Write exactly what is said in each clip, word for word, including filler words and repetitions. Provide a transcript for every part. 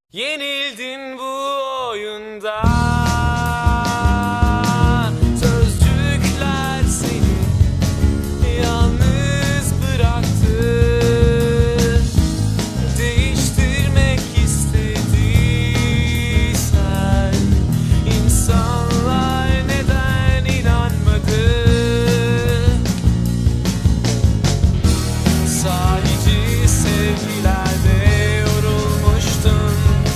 Yenildin bu oyunda. Sözcükler seni yalnız bıraktı. Değiştirmek istediysen insanlar neden inanmadı? Sahici sevgilerde yorulmuştun.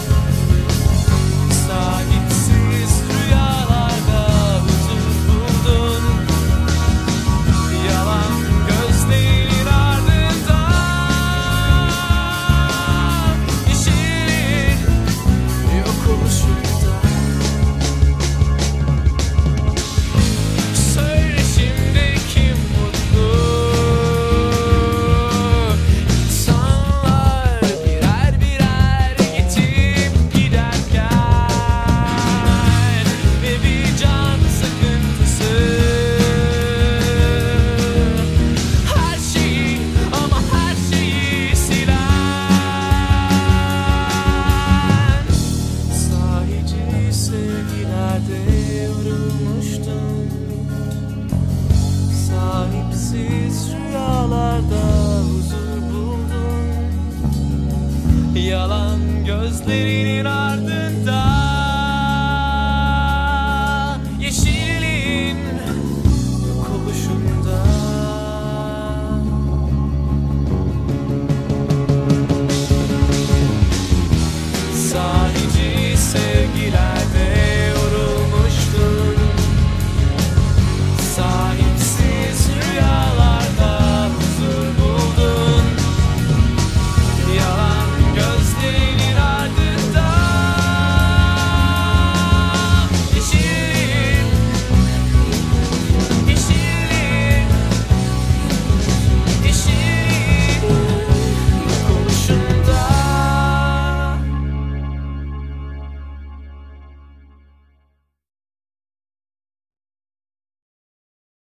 Sahipsiz rüyalarda huzur buldun. Yalan gözlerin ardından yeşilin yok oluşunda. Söyle şimdi kim mutlu? İnsanlar birer birer geçip giderken ve bir can sıkıntısı. Her şeyi ama her şeyi silen sahici sevgilerde yorulmuştum. Sahipsiz rüyalarda huzur buldum. Yalan gözlerinin ardında yeşilin yok oluşunda. Sahici sevgiler